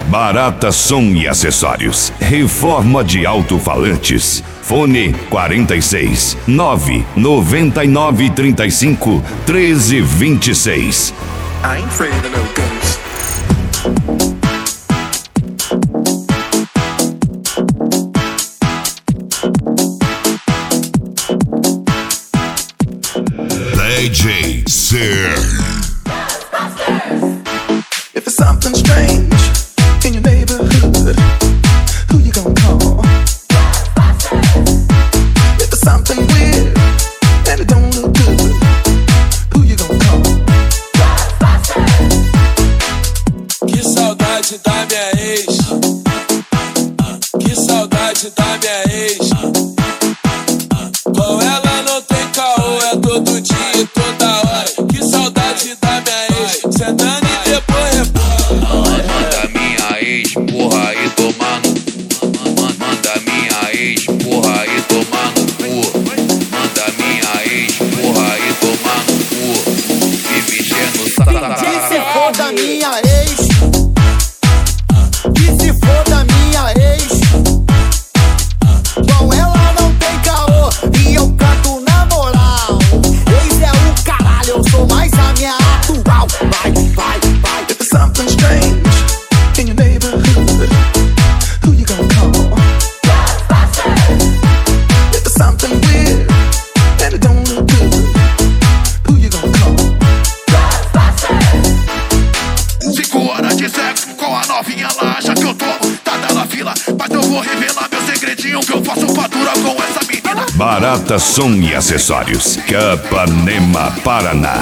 Barata Som e Acessórios. Reforma de alto-falantes. Fone 46 999 35 1326. I ain't afraid of no ghost. DJ Sir. If it's something strange in your neighborhood, who you gonna call? If it's something weird and it don't look good, who you gonna call? Que saudade da minha ex. Que saudade da minha ex. Com ela não tem caô, é todo dia e toda hora. Que saudade da minha ex. Sentando e depois Manda minha ex, porra, e tomar no cu. Manda minha ex, porra, e tomar no cu. Manda minha ex, porra, e tomar no cu. E mexer no saco. Que se for da minha ex. Que se for da minha ex. Com ela não tem caô e eu canto na moral. Ex é o caralho, eu sou mais a minha atual. Vai, vai, vai. If it's something strange in your neighborhood, who you gonna call? If it's something weird and it don't look good, who you gonna call? 5 horas de sexo com a novinha lá, acha que eu tô dada na fila. Mas eu vou revelar meu segredinho que eu faço fatura com essa menina. Barata Som e Acessórios. Capanema, Paraná.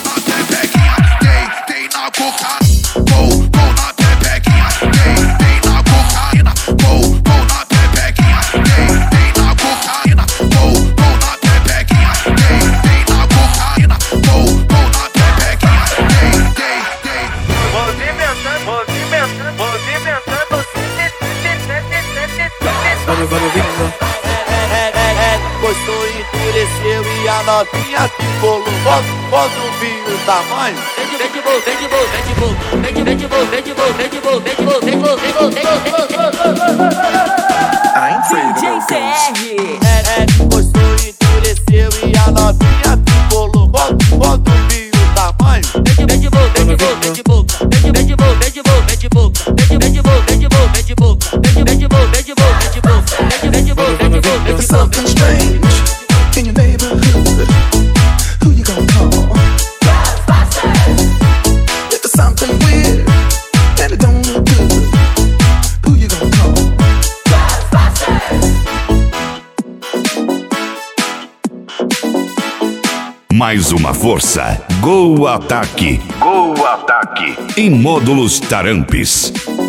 Tem na cocaína, na pepequinha. Tem na cocaína, na pepequinha. Tem na cocaína, na pepequinha. Tem na cocaína, na pepequinha. Tem. Gostou, endureceu e a novinha ficou louca. Bota o vinho tamanho. I ain't afraid of no ghost. Gostou, endureceu e a novinha ficou louca. Bota o vinho tamanho. If it's something strange in your neighborhood, who you gonna call? If it's something weird and it don't look good, who you gonna call? Mais uma força. Gol Ataque. Gol Ataque. Em módulos Tarampes.